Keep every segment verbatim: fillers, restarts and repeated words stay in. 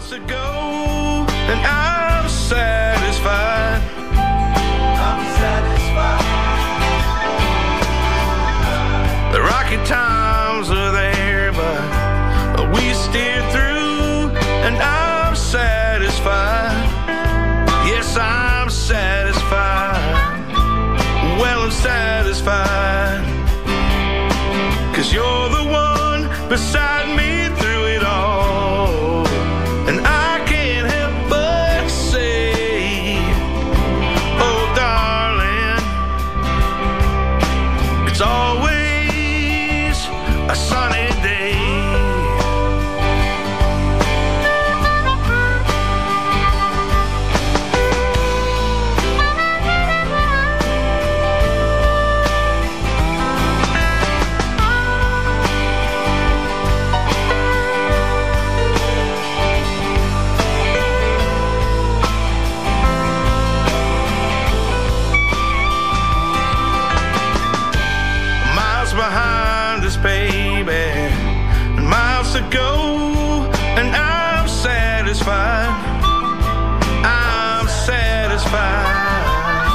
Miles to go, and I'm satisfied. I'm satisfied. The rocky times are there, but we steered through, and I'm satisfied. Yes, I'm satisfied. Well, I'm satisfied. 'Cause you're the one beside me through it all. And I can't help but say, oh darling, it's always a sunny day. Behind us, baby, and miles to go, and I'm satisfied. I'm satisfied.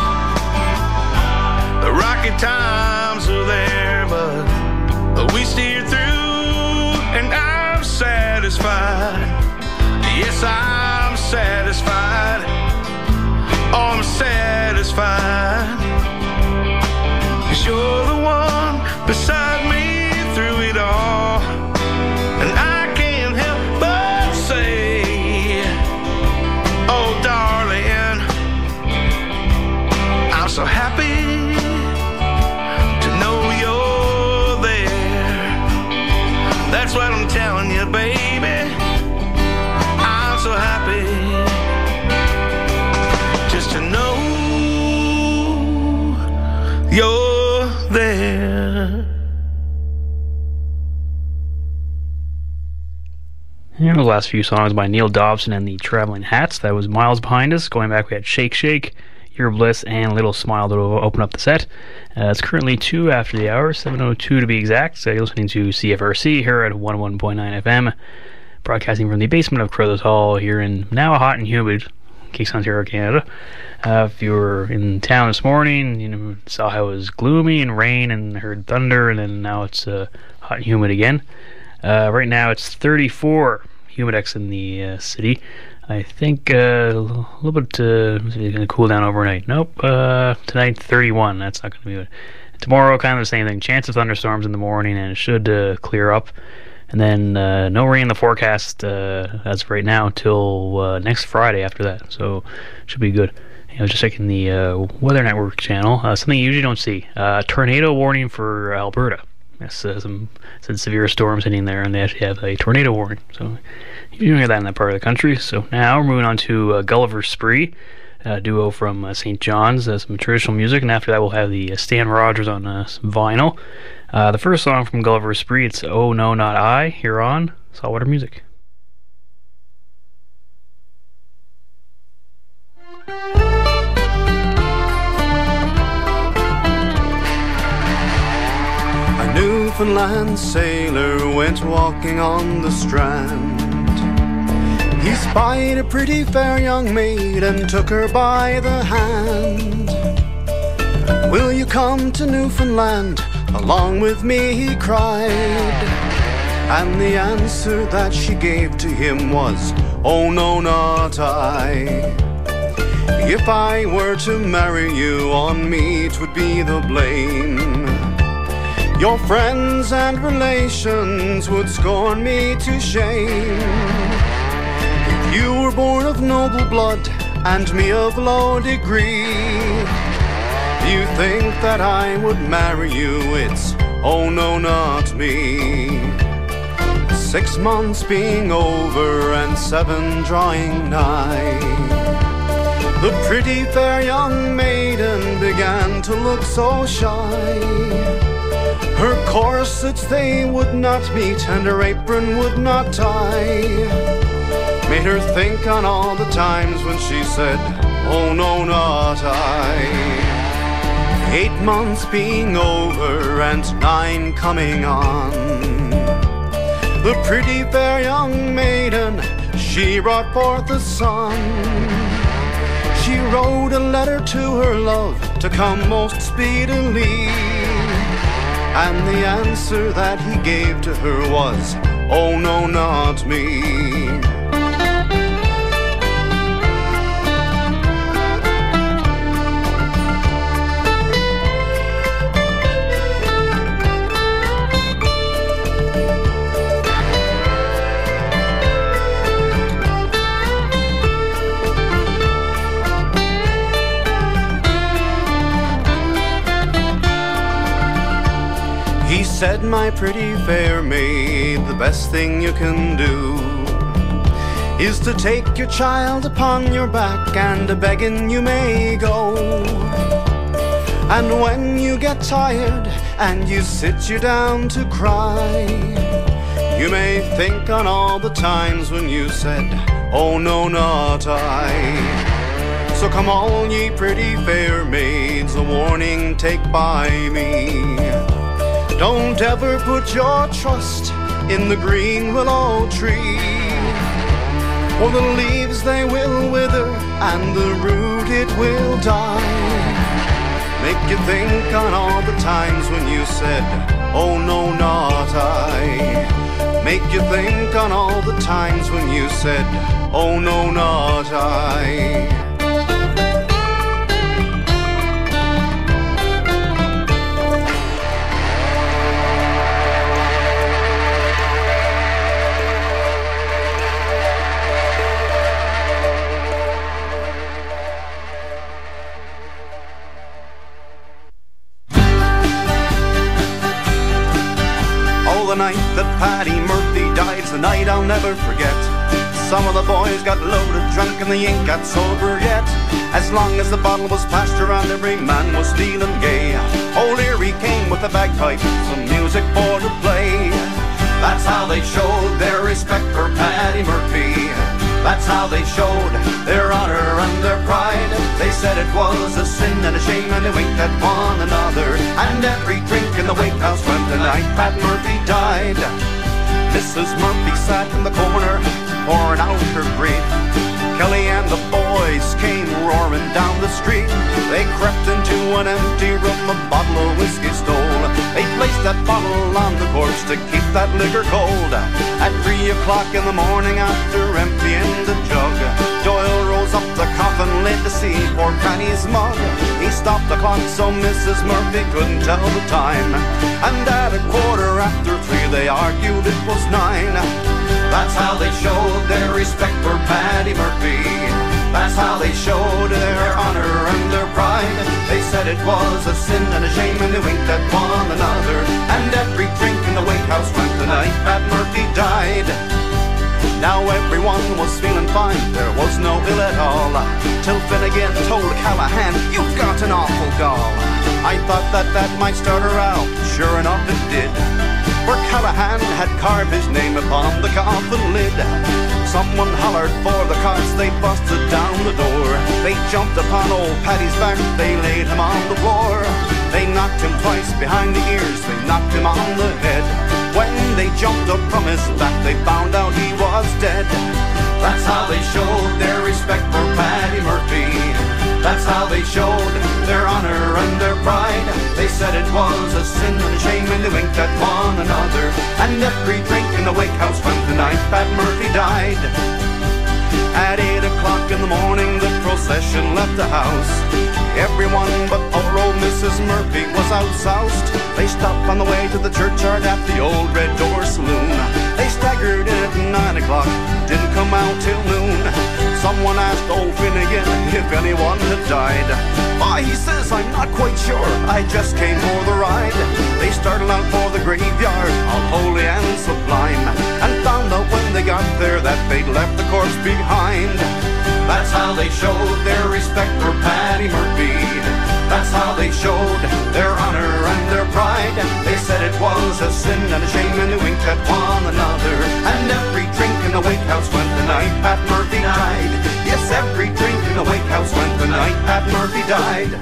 The rocky times are there, but we steered through, and I'm satisfied. Yes, I'm satisfied. Oh, I'm satisfied. 'Cause you're the one beside me through it all. And I can't help but say, oh darling, I'm so happy to know you're there. That's what I'm telling you, baby. I'm so happy just to know you're there. And the last few songs by Neil Dobson and the Traveling Hats. That was Miles Behind Us. Going back, we had Shake Shake, Your Bliss, and Little Smile that will open up the set. Uh, it's currently two after the hour, seven oh two to be exact. So you're listening to C F R C here at one oh one point nine F M, broadcasting from the basement of Crothers Hall here in now hot and humid Kingston, Ontario, Canada. Uh, if you were in town this morning, you know, saw how it was gloomy and rain and heard thunder, and then now it's uh, hot and humid again. Uh, right now it's thirty-four humidex in the uh, city. I think uh, a little bit uh, going to cool down overnight. Nope, uh, tonight thirty-one. That's not going to be good. Tomorrow, kind of the same thing. Chance of thunderstorms in the morning, and it should uh, clear up. And then uh, no rain in the forecast uh, as of right now till uh, next Friday after that. So should be good. I was just checking the uh, Weather Network channel. Uh, something you usually don't see. Uh, tornado warning for Alberta. Yes, uh, some, some severe storms hitting there, and they actually have a tornado warning. So you don't hear that in that part of the country. So now we're moving on to uh, Gulliver's Spree, a duo from uh, Saint John's, uh, some traditional music, and after that we'll have the uh, Stan Rogers on uh, some vinyl. Uh, the first song from Gulliver's Spree, it's Oh No Not I, here on Saltwater Music. A Newfoundland sailor went walking on the strand. He spied a pretty fair young maid and took her by the hand. Will you come to Newfoundland along with me, he cried. And the answer that she gave to him was, oh no, not I. If I were to marry you, on me 'twould be the blame. Your friends and relations would scorn me to shame. If you were born of noble blood and me of low degree, you think that I would marry you, it's oh no, not me. Six months being over and seven drawing nigh, the pretty fair young maiden began to look so shy. Her corsets they would not meet and her apron would not tie, made her think on all the times when she said, oh no, not I. Eight months being over and nine coming on, the pretty fair young maiden, she brought forth a son. She wrote a letter to her love to come most speedily, and the answer that he gave to her was, "Oh no, not me." He said, "My pretty fair maid, the best thing you can do is to take your child upon your back, and a begging you may go. And when you get tired and you sit you down to cry, you may think on all the times when you said, 'Oh no, not I.' So come all ye pretty fair maids, a warning take by me. Don't ever put your trust in the green willow tree, for the leaves they will wither and the root it will die. Make you think on all the times when you said, 'Oh no, not I.' Make you think on all the times when you said, 'Oh no, not I.' The night that Paddy Murphy died's the night I'll never forget. Some of the boys got loaded drunk and they ain't got sober yet. As long as the bottle was passed around, every man was feeling gay. Old Erie came with a bagpipe, some music for to play. That's how they showed their respect for Paddy Murphy. That's how they showed their honor and their pride. They said it was a sin and a shame, and they winked at one another. And every drink in the wake house went the night Pat Murphy died. Missus Murphy sat in the corner, pouring out her grief. Kelly and the boys came roaring down the street. They crept into an empty room, a bottle of whiskey stole. They placed that bottle on the corpse to keep that liquor cold. At three o'clock in the morning, after emptying the jug, Doyle rose up the coffin lid to see poor Paddy's mug. He stopped the clock so Missus Murphy couldn't tell the time, and at a quarter after three they argued it was nine. That's how they showed their respect for Paddy Murphy. That's how they showed their honor and their pride. They said it was a sin and a shame, and they winked at one another. And every drink in the wake house went the night Pat Murphy died. Now everyone was feeling fine, there was no ill at all, till Finnegan told Callahan, "You've got an awful gall." I thought that that might start her out, sure enough it did. For Callahan had carved his name upon the coffin lid. Someone hollered for the cops, they busted down the door. They jumped upon old Paddy's back, they laid him on the floor. They knocked him twice behind the ears, they knocked him on the head. When they jumped up from his back, they found out he was dead. That's how they showed their respect for Paddy Murphy. That's how they showed their honor and their pride. They said it was a sin and a shame, and they winked at one another. And every drink in the wake house went the night Pat Murphy died. At eight o'clock in the morning, the procession left the house. Everyone but poor old Missus Murphy was outsoused. They stopped on the way to the churchyard at the old Red Door Saloon. They staggered in at nine o'clock, didn't come out till noon. Someone asked old Finnegan if anyone had died. Why, he says, "I'm not quite sure, I just came for the ride." They started out for the graveyard, all holy and sublime, and found out when they got there that they'd left the corpse behind. That's how they showed their respect for Paddy Murphy. That's how they showed their honor and their pride. They said it was a sin and a shame, and they winked at one another. And every drink in the wake house went the night Pat Murphy died. Yes, every drink in the wake house went the night Pat Murphy died.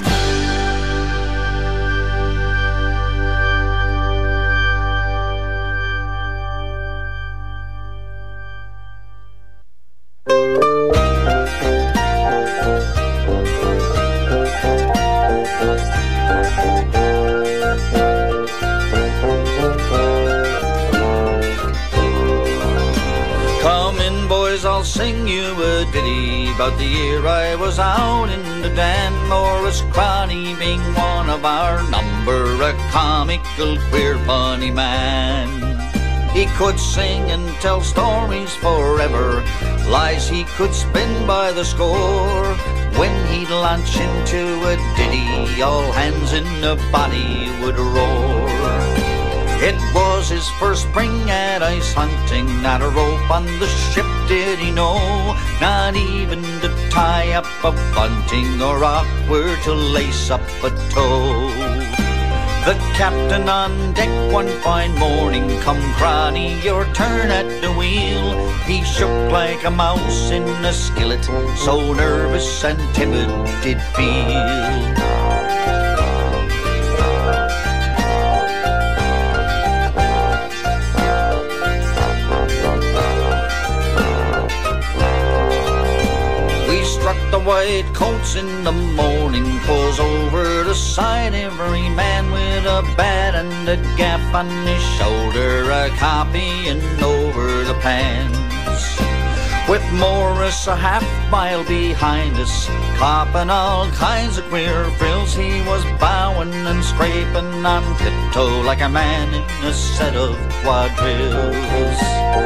boys, I'll sing you a ditty about the year I was out in the den. Morris Crotty being one of our number, a comical, queer, funny man. He could sing and tell stories forever, lies he could spin by the score. When he'd launch into a ditty, all hands in the body would roar. It was his first spring at ice hunting, not a rope on the ship did he know, not even to tie up a bunting or awkward to lace up a toe. The captain on deck one fine morning, come Crotty, your turn at the wheel. He shook like a mouse in a skillet, so nervous and timid did feel. The white coats in the morning, pulls over the side, every man with a bat and a gaff on his shoulder, a copying over the pants. With Morris a half mile behind us, copping all kinds of queer frills, he was bowing and scraping on tiptoe like a man in a set of quadrilles.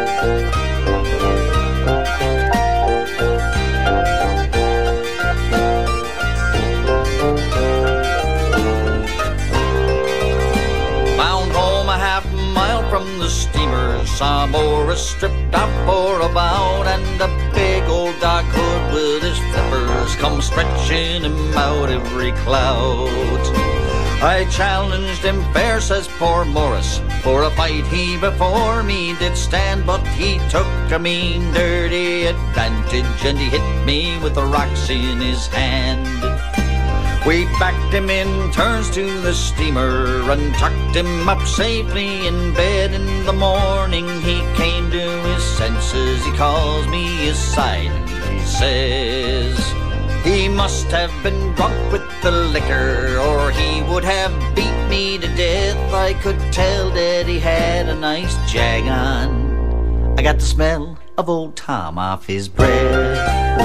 From the steamer, saw Morris stripped out for a bout, and a big old Doc Hood with his flippers come stretching him out every clout. I challenged him fair, says poor Morris, for a fight he before me did stand, but he took a mean dirty advantage, and he hit me with the rocks in his hand. We backed him in turns to the steamer and tucked him up safely in bed. In the morning he came to his senses, he calls me aside and he says he must have been drunk with the liquor, or he would have beat me to death. I could tell that he had a nice jag on, I got the smell of old Tom off his breath.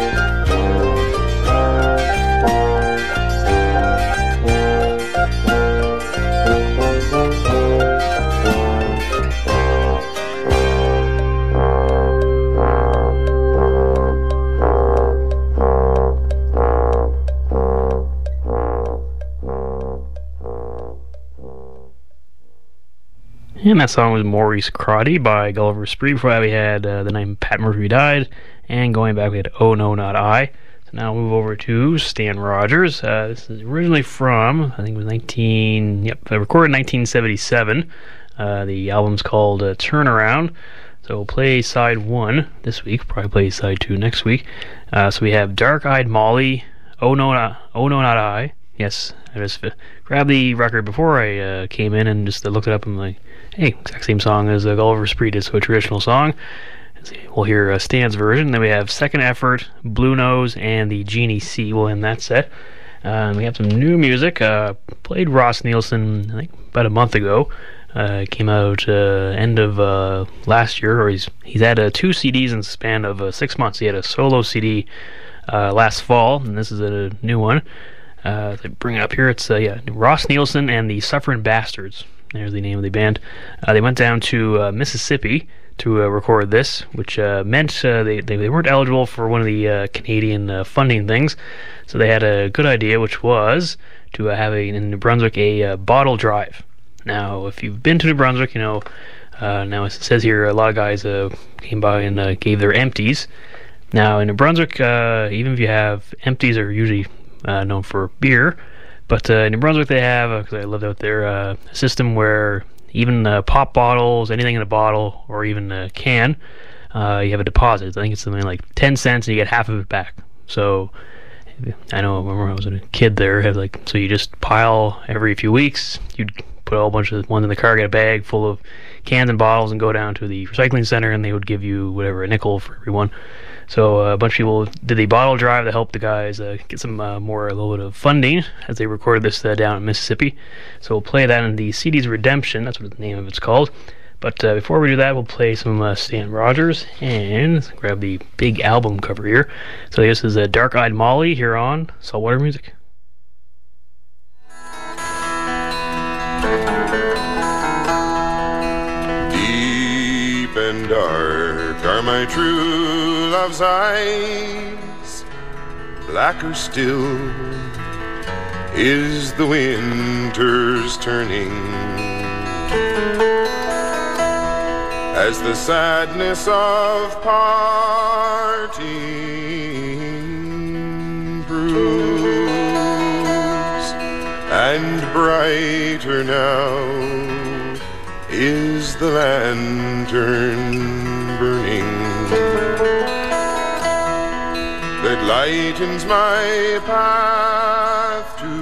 And that song was Maurice Crotty by Gulliver Spree. Before that we had uh, the name Pat Murphy Died, and going back we had Oh No Not I. So now we'll move over to Stan Rogers. Uh, this is originally from, I think it was nineteen, yep, recorded in nineteen seventy-seven. Uh, the album's called uh, Turnaround. So we'll play side one this week, probably play side two next week. Uh, so we have Dark Eyed Molly, Oh No Not, oh no Not I. Yes, I just uh, grabbed the record before I uh, came in and just uh, looked it up and I'm like, hey, exact same song as uh, Gulliver Spree did, so a traditional song. We'll hear uh, Stan's version. Then we have Second Effort, Blue Nose, and the Genie C will end that set. Uh, and we have some new music. Uh, played Ross Nielsen, I think, about a month ago. Uh, came out uh, end of uh, last year, or he's he's had uh, two C Ds in the span of uh, six months. He had a solo C D uh, last fall, and this is a new one. Uh, they bring it up here. It's uh, yeah, Ross Nielsen and the Suffering Bastards. There's the name of the band. Uh, they went down to uh, Mississippi to uh, record this, which uh, meant uh, they, they they weren't eligible for one of the uh, Canadian uh, funding things. So they had a good idea, which was to uh, have a, in New Brunswick a uh, bottle drive. Now, if you've been to New Brunswick, you know. Uh, now it says here a lot of guys uh, came by and uh, gave their empties. Now in New Brunswick, uh, even if you have empties, are usually uh, known for beer. But uh, in New Brunswick they have, because I lived out there, uh, a system where even uh, pop bottles, anything in a bottle or even a can, uh, you have a deposit. I think it's something like ten cents and you get half of it back. So I know, I remember when I was a kid there, had like so you just pile every few weeks, you'd put a whole bunch of ones in the car, get a bag full of cans and bottles and go down to the recycling center and they would give you whatever, a nickel for every one. So uh, a bunch of people did the bottle drive to help the guys uh, get some uh, more, a little bit of funding as they recorded this uh, down in Mississippi. So we'll play that in the C D's Redemption, that's what the name of it's called. But uh, before we do that, we'll play some uh, Stan Rogers and grab the big album cover here. So this is uh, Dark Eyed Molly here on Saltwater Music. Deep and dark are my true love's eyes, blacker still is the winter's turning, as the sadness of parting proves, and brighter now is the lantern burning that lightens my path to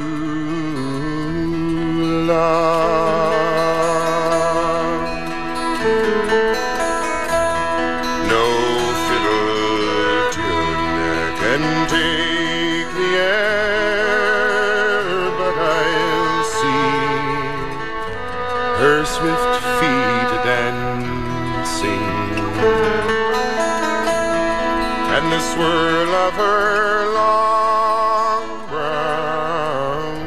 love. No fiddle tune can take the air, but I'll see her swift feet dancing, and the swirl of her long brown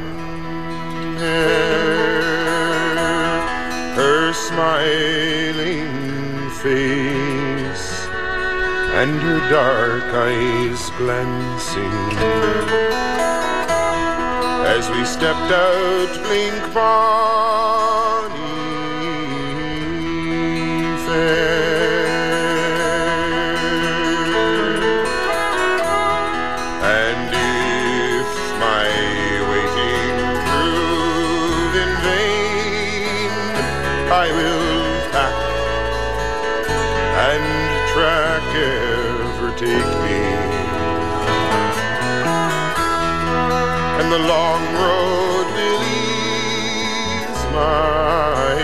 hair, her smiling face, and her dark eyes glancing. As we stepped out, blink Bonnie fair, and if my waiting prove in vain, I will pack and track ever take me, and the long road will ease my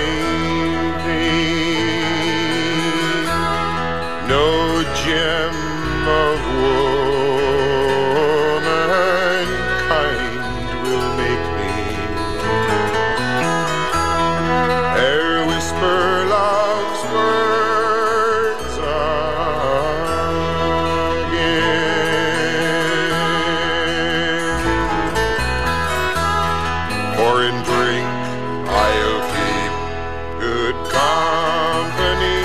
pain. No gem of womankind will make me ere whisper love's words again. For in drink I'll keep good company,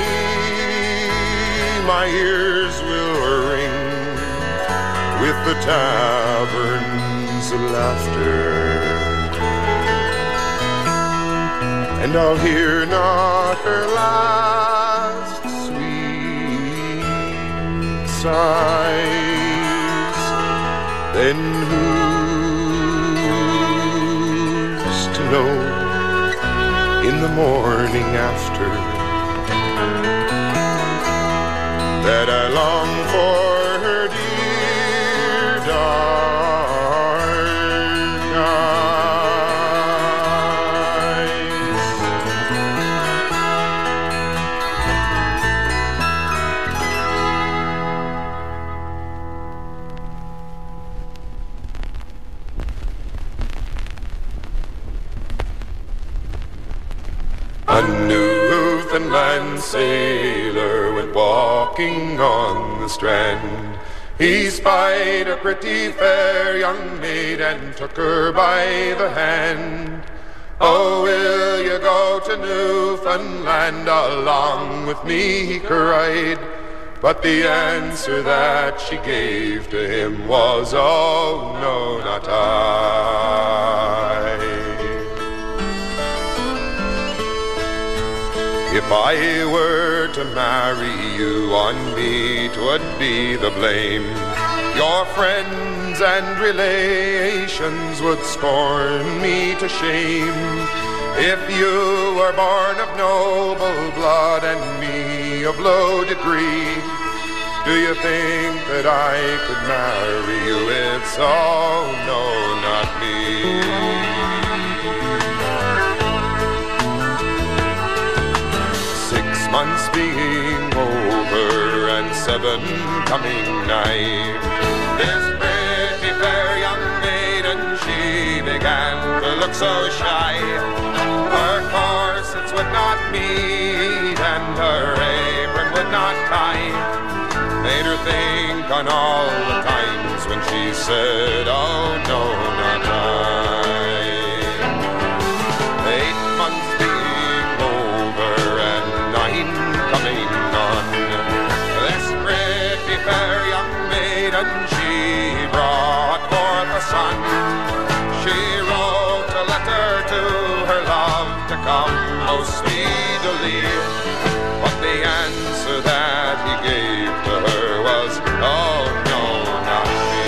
my ears will ring with the tavern's laughter, and I'll hear not her last sweet sighs. Then who's to know in the morning after that I long for her dear dark eyes. A Newfoundland sailor went walking on the strand. He spied a pretty fair young maid and took her by the hand. Oh, will you go to Newfoundland along with me, he cried. But the answer that she gave to him was, oh, no, not I. If I were to marry you, on me 'twould be the blame. Your friends and relations would scorn me to shame. If you were born of noble blood and me of low degree, do you think that I could marry you? It's oh no, not me. Six months being over and seven coming nigh, this pretty fair young maiden, she began to look so shy. Her corsets would not meet and her apron would not tie. Made her think on all the times when she said, oh no, not I. Eight months being over and nine coming on, this pretty fair young maiden, she brought forth a son. She wrote a letter to her love to come most speedily, but the answer that he gave to her was, oh no, not me.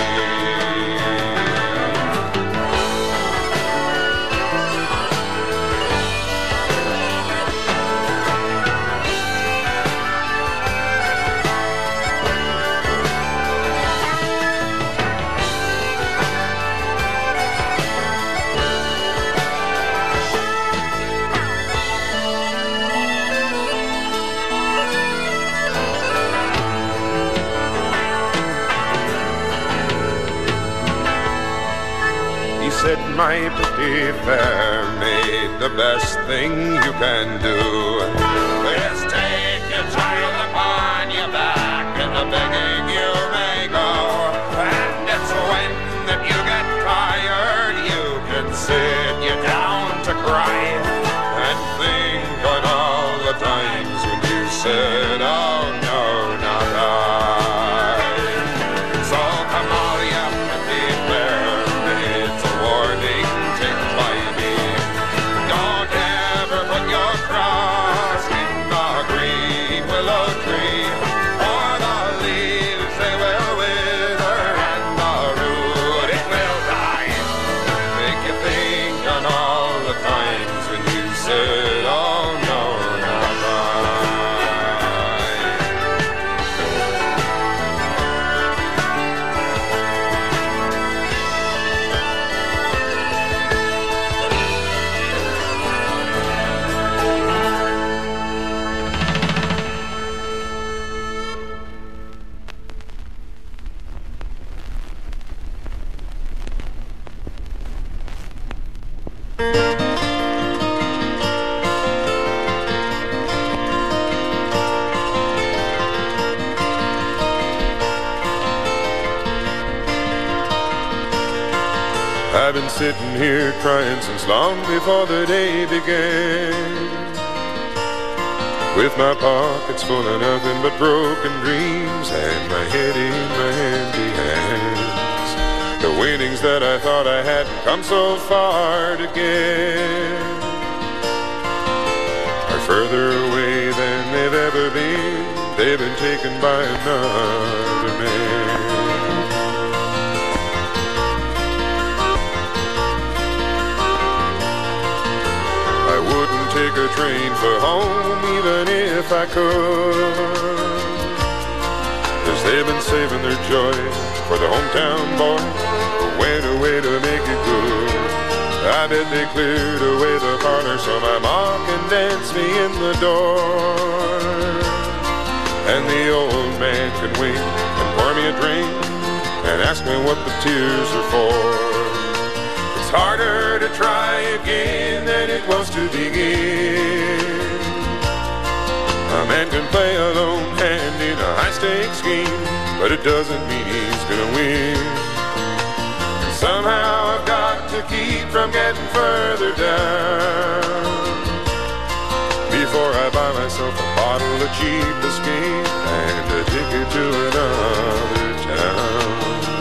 Said, my pretty fair maid, the best thing you can do is take your child upon your back, and the begging you may go. And it's when that you get tired, you can sit you down to cry and think on all the times when you said, oh no, not I. So come all you pretty fair maids, a warning taken by me. Don't ever put your cross in the green willow tree, for the leaves they will wither and the root it will die. Make you think on all the times when you said, oh no, not I. I've been sitting here crying since long before the day began, with my pockets full of nothing but broken dreams and my head in my handy hands. The winnings that I thought I hadn't come so far to get are further away than they've ever been. They've been taken by another man. I wouldn't take a train for home even if I could, 'cause they've been saving their joy for the hometown boy who went away to make it good. I bet they cleared away the parlor so my mom can dance me in the door, and the old man can wink and pour me a drink and ask me what the tears are for. It's harder to try again than it was to begin. A man can play a lone hand in a high-stakes game, but it doesn't mean he's gonna win. And somehow I've got to keep from getting further down before I buy myself a bottle of cheap whiskey and a ticket to another town.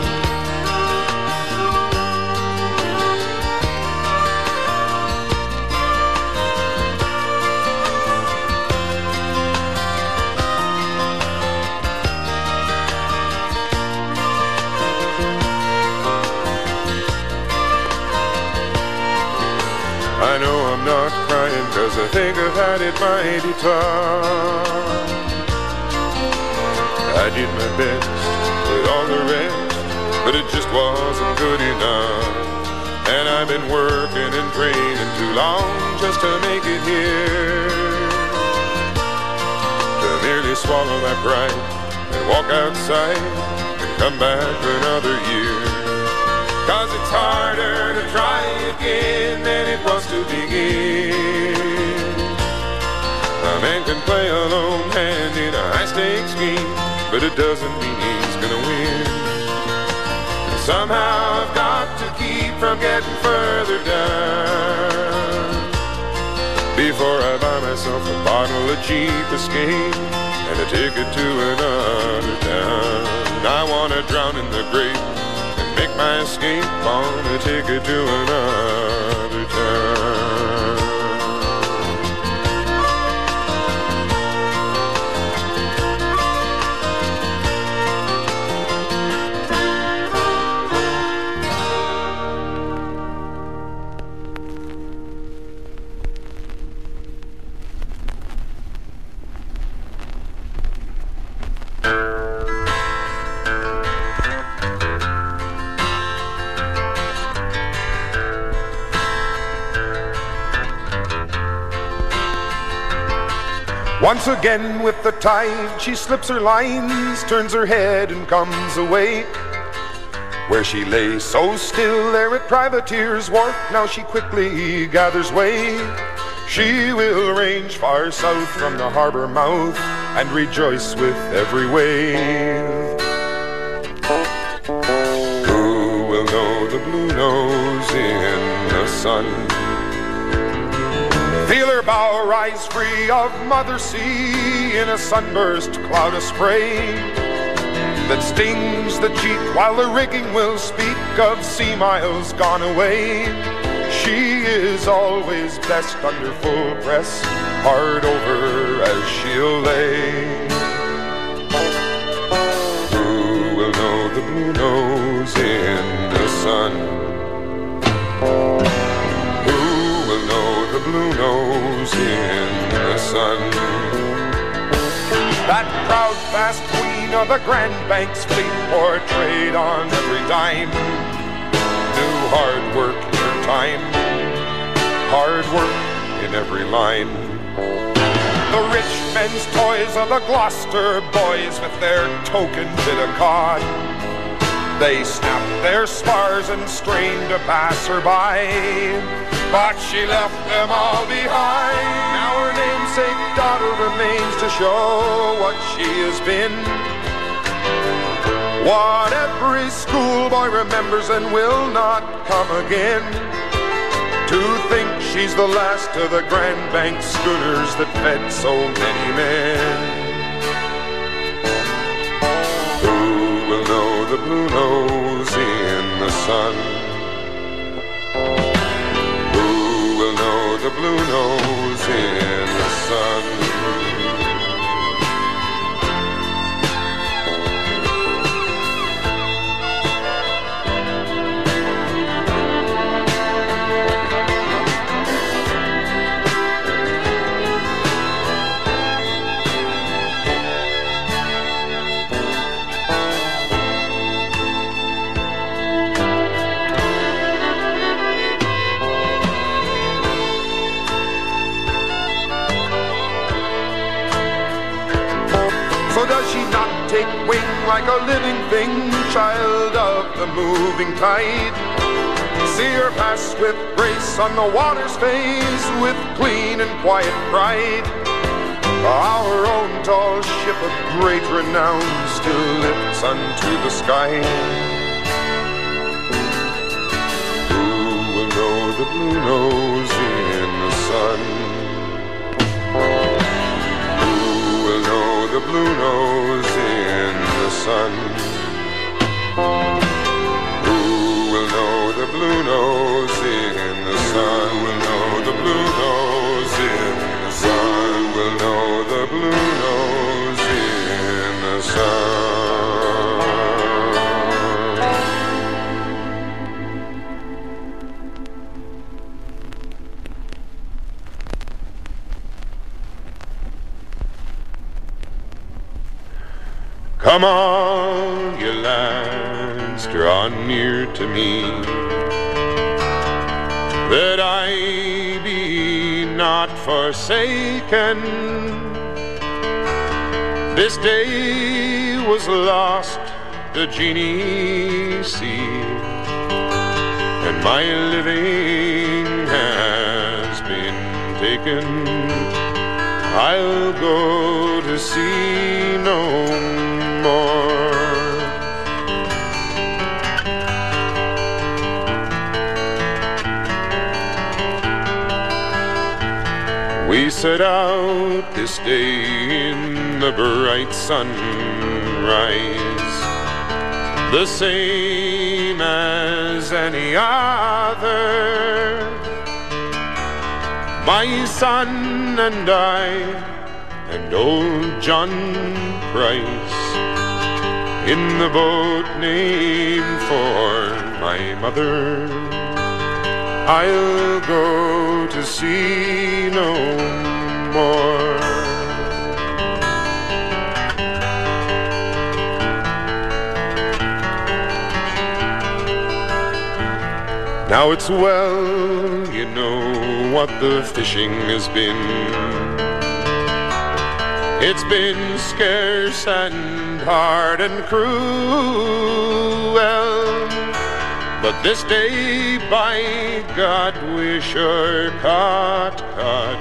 I know I'm not crying 'cause I think I've had it mighty tough. I did my best with all the rest, but it just wasn't good enough. And I've been working and training too long just to make it here, to merely swallow my pride and walk outside and come back for another year. 'Cause it's harder to try again than it was to begin. A man can play a lone hand in a high-stakes game, but it doesn't mean he's gonna win. And somehow I've got to keep from getting further down before I buy myself a bottle of cheap escape and a ticket to another town. I wanna drown in the grape and make my escape on a ticket to another town. Once again with the tide, she slips her lines, turns her head and comes away. Where she lay so still there at Privateer's Wharf, now she quickly gathers way. She will range far south from the harbor mouth and rejoice with every wave. Who will know the blue nose in the sun? Feel her bow rise free of Mother Sea in a sunburst cloud of spray that stings the cheek while the rigging will speak of sea miles gone away. She is always best under full press, hard over as she'll lay. Who will know the blue nose in the sun? The blue nose in the sun. That proud fast queen of the Grand Banks fleet portrayed on every dime knew hard work in her time, hard work in every line. The rich men's toys of the Gloucester boys with their token bit of cod, they snapped their spars and strained to pass her by, but she left them all behind. Now her namesake daughter remains to show what she has been, what every schoolboy remembers and will not come again. To think she's the last of the Grand Bank schooners that fed so many men. Who will know the blue nose in the sun? The blue nose in the sun. So does she not take wing like a living thing, child of the moving tide? See her pass with grace on the water's face, with clean and quiet pride. Our own tall ship of great renown still lifts unto the sky. Who will know the blue nose in the sun? The blue nose in the sun. Who will know the blue nose in the sun? Will know the blue nose in the sun. Will know the blue nose in the sun. Come on, you lads, draw near to me, that I be not forsaken. This day was lost, the genie see, and my living has been taken. I'll go to sea no more. We set out this day in the bright sunrise, the same as any other. My son and I and old John Price in the boat named for my mother. I'll go to sea no more. Now it's well, you know what the fishing has been. It's been scarce and hard and cruel, but this day, by God, we sure caught, caught.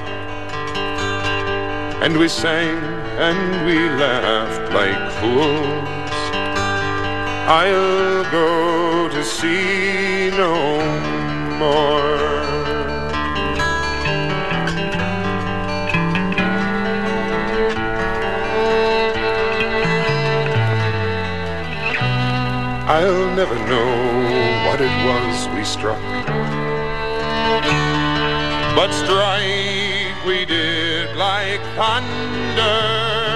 And we sang and we laughed like fools. I'll go to sea no more. I'll never know what it was we struck, but strike we did like thunder.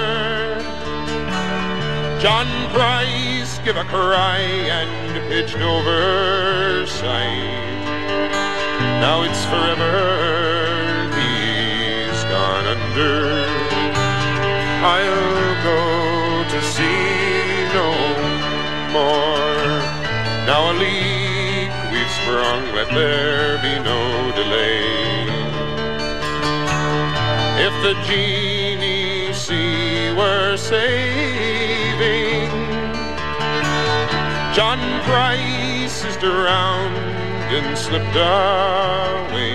John Price gave a cry and pitched overside. Now it's forever, he's gone under. I'll go to sea no more. Now a leak we've sprung, let there be no delay. If the genie sea were saving, John Price is drowned and slipped away.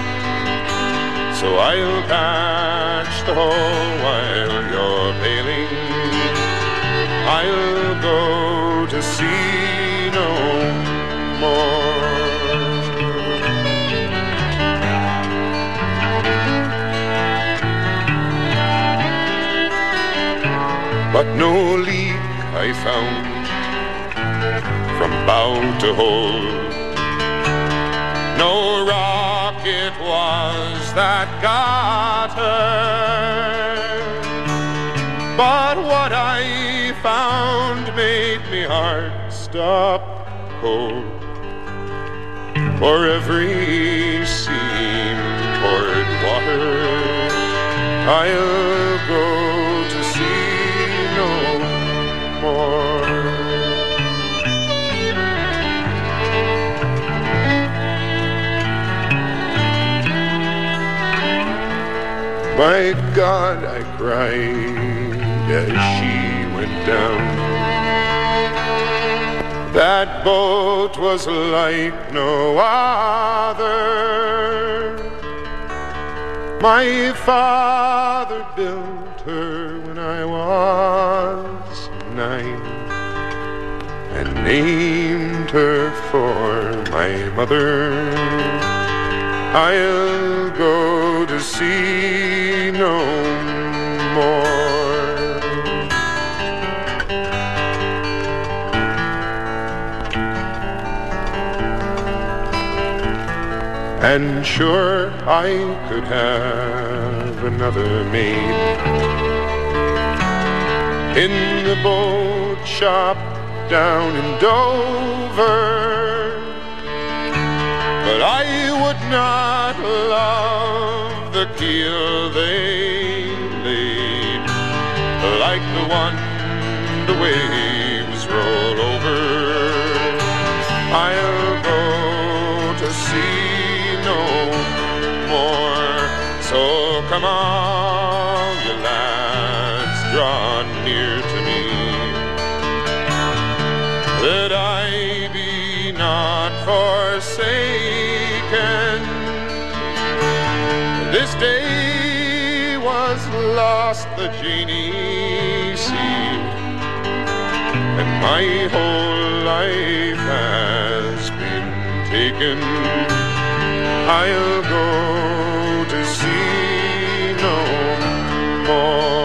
So I'll catch the whole while you're bailing. I'll go to sea no more. But no leak I found from bow to hold. No rock it was that got her, but what I found made me heart stop cold. For every seam poured water, I'll go to sea no more. My God, I cried as she went down. That boat was like no other. My father built her when I was nine, and named her for my mother. I'll go to sea no more. And sure I could have another maid in the boat shop down in Dover, but I would not love the keel they laid, like the one the waves roll over. I'll go to sea no more. So come on, you lads, draw near to me, that I be not forsaken. This day was lost the genie sea, and my whole life has been taken. I'll go to sea no more.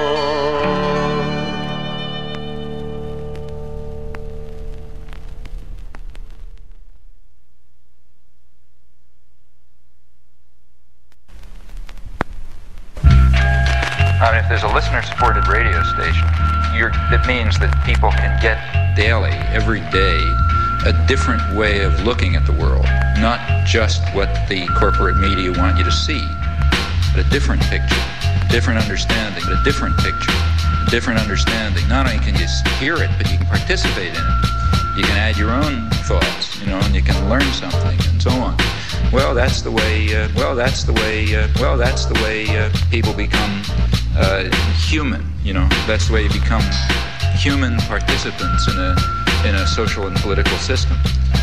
Uh, if there's a listener-supported radio station, you're, that means that people can get daily, every day, a different way of looking at the world. Not just what the corporate media want you to see, but a different picture, different understanding, but a different picture, a different understanding. Not only can you hear it, but you can participate in it. You can add your own thoughts, you know, and you can learn something, and so on. Well, that's the way. Uh, well, that's the way. Uh, well, that's the way uh, people become uh, human. You know, that's the way you become human participants in a in a social and political system.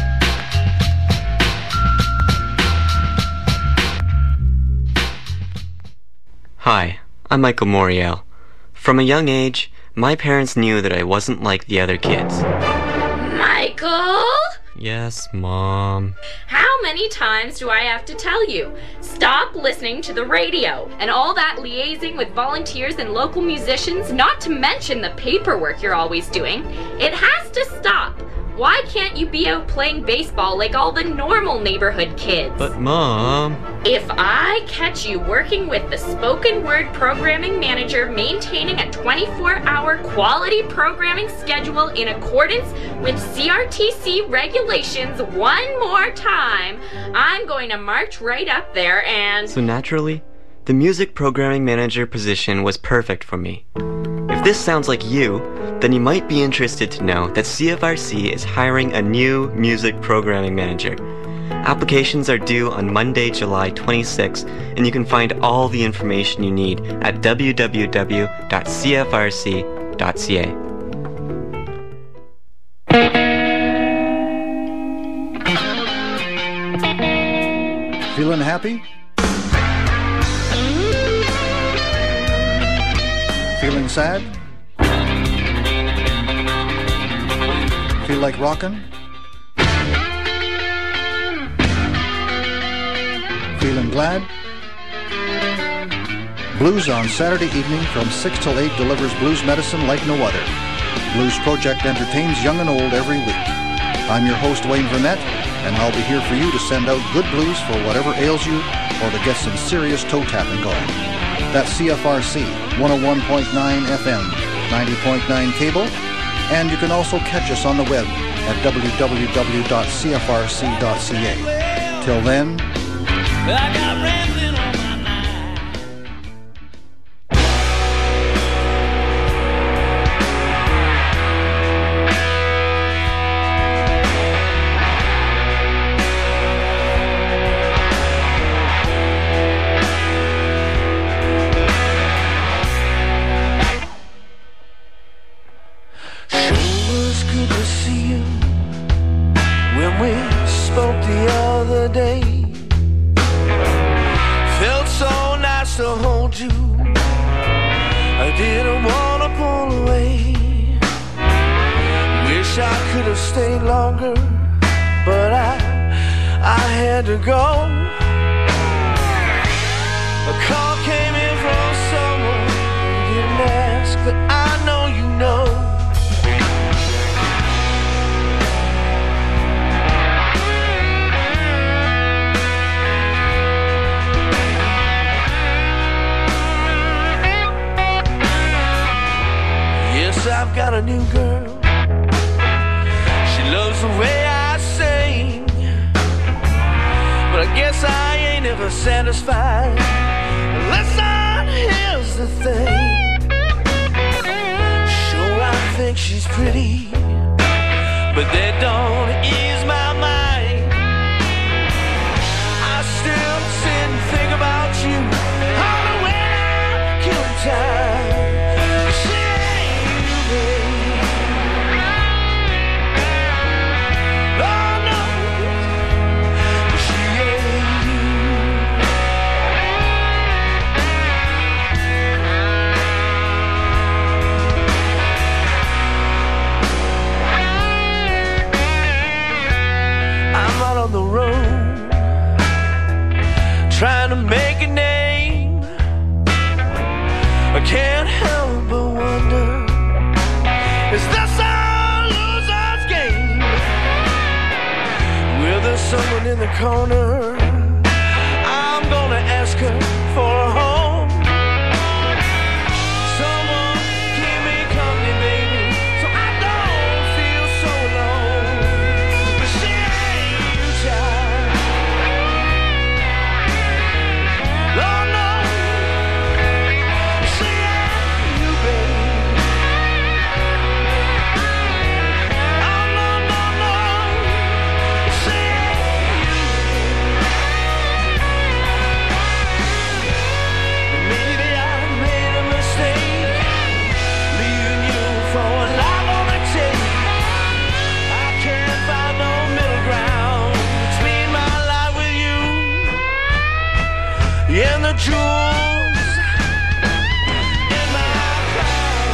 Hi, I'm Michael Moriel. From a young age, my parents knew that I wasn't like the other kids. Michael? Yes, Mom. How many times do I have to tell you? Stop listening to the radio and all that liaising with volunteers and local musicians, not to mention the paperwork you're always doing. It has to stop. Why can't you be out playing baseball like all the normal neighborhood kids? But Mom... If I catch you working with the spoken word programming manager maintaining a twenty-four hour quality programming schedule in accordance with C R T C regulations one more time, I'm going to march right up there and... So naturally, the music programming manager position was perfect for me. If this sounds like you, then you might be interested to know that C F R C is hiring a new music programming manager. Applications are due on Monday, July twenty-sixth, and you can find all the information you need at w w w dot c f r c dot c a. Feeling happy? Feeling sad? Feel like rockin'? Feeling glad? Blues on Saturday evening from six till eight delivers blues medicine like no other. Blues Project entertains young and old every week. I'm your host, Wayne Burnett, and I'll be here for you to send out good blues for whatever ails you or to get some serious toe tapping going. That's C F R C, one oh one point nine F M, ninety point nine cable, and you can also catch us on the web at w w w dot c f r c dot c a. Till then, I got rambling on my mind. Sure was good to see you when we spoke the other day. Felt so nice to hold you. I didn't want to pull away. Wish I could have stayed longer, but I, I had to go. A call came in from someone who didn't ask, but I know you know. I've got a new girl. She loves the way I sing, but I guess I ain't ever satisfied. Listen, here's the thing. Sure, I think she's pretty, but that don't ease my mind. I still sit and think about you all the way I kill time. someone in the corner. I'm gonna ask her for a home. Someone keep me company, baby, so I don't feel so alone. But she ain't you, child. Lord knows she ain't you, baby. Oh no, no, no, she ain't you. Maybe I made a mistake, leaving you for what I'm gonna take. I can't find no middle ground between my life with you and the jewels in my crown.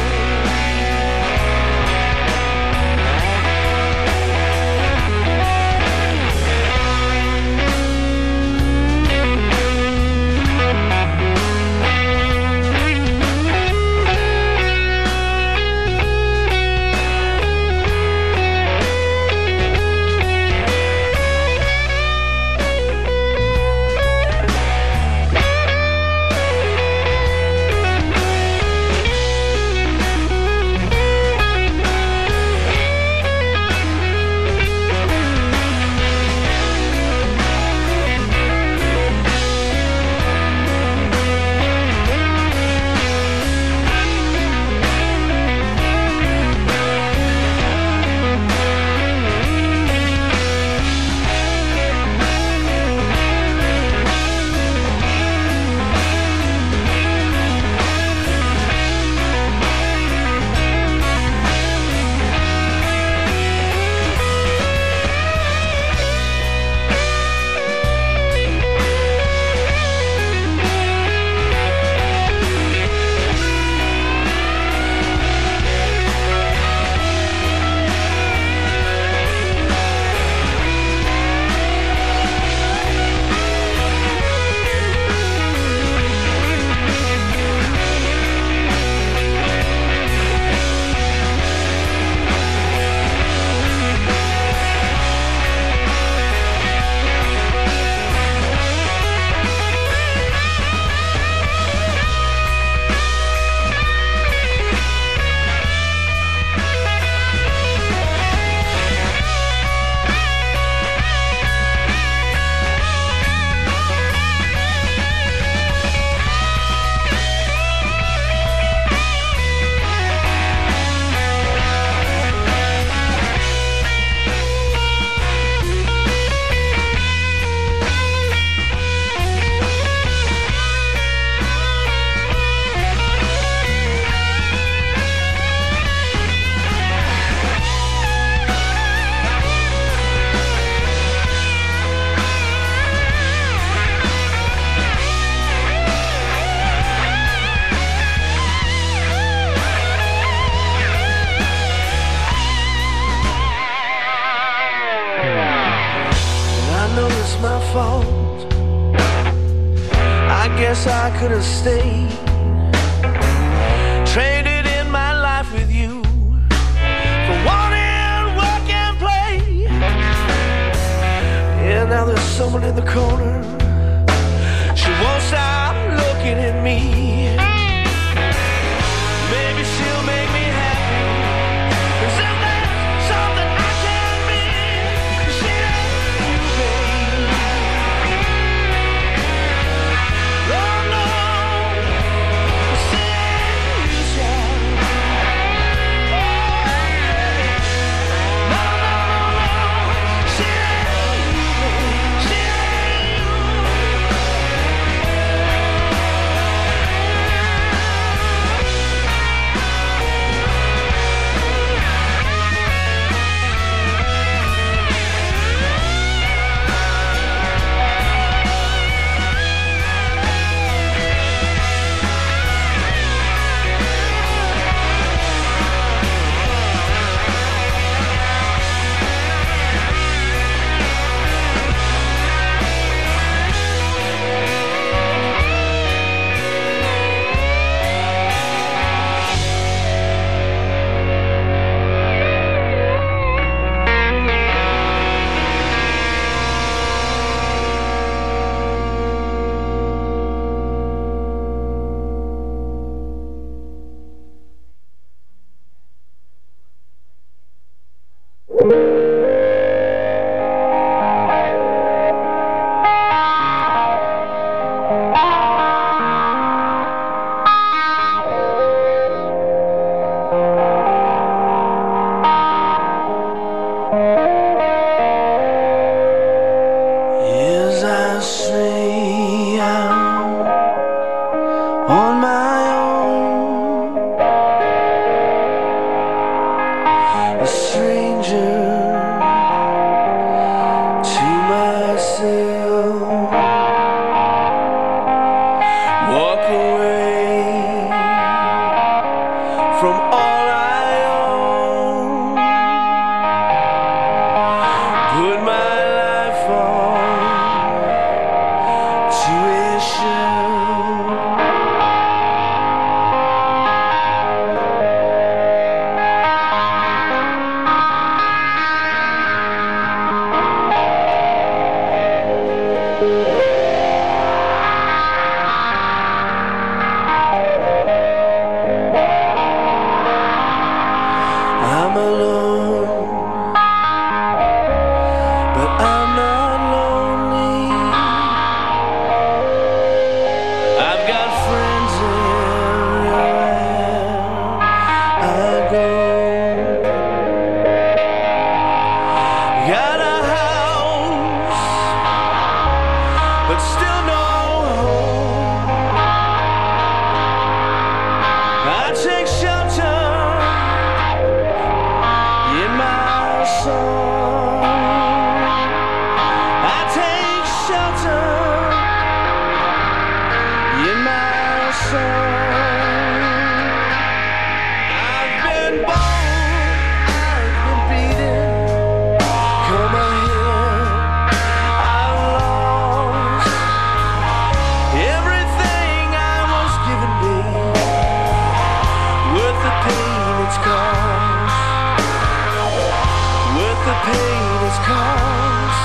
My fault. I guess I could have stayed, traded in my life with you for wanting work and play. Yeah, now there's someone in the corner. She won't stop looking at me. Maybe she'll make me happy. Is there something I can be? She ain't you, baby. Oh no, she ain't you, child. Oh, no, no, no, no, she ain't you, baby. She ain't you. a stranger to myself. Walk away from all I own. Put my life on tuition. I'm alone, but I'm not lonely. I've got friends everywhere I go. Got a house, but still no home. I take shelter in my song. I take shelter in my song. I've been born, I've been beaten, come here, I've lost everything I was given me, worth the pain it's caused, worth the pain it's caused.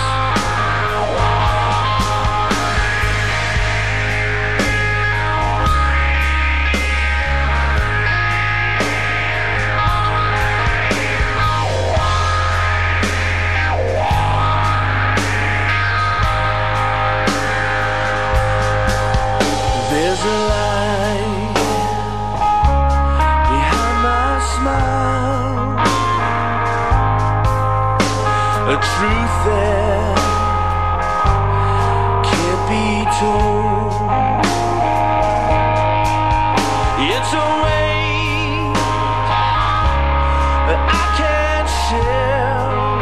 There's a light behind my smile, a truth that can't be told. It's a weight that I can't share.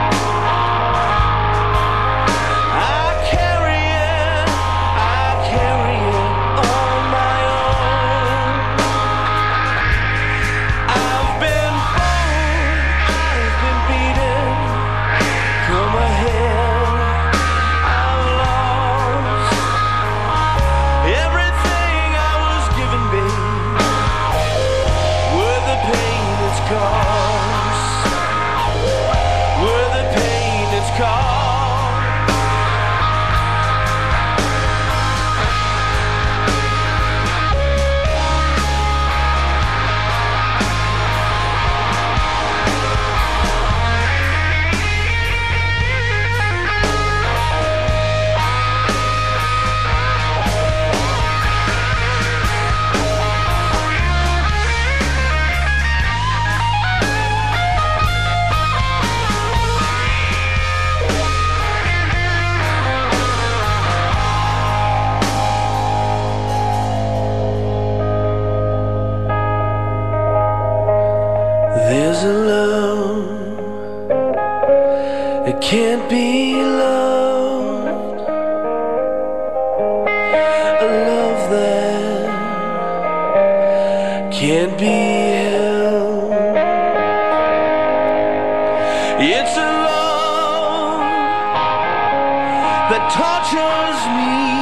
I carry it, I carry it on my own. I've been born, I've been beaten, come ahead, I've lost everything I was given me, worth the pain it's caused, worth the pain it's caused. There's a love that can't be loved, a love that can't be held. It's a love that tortures me,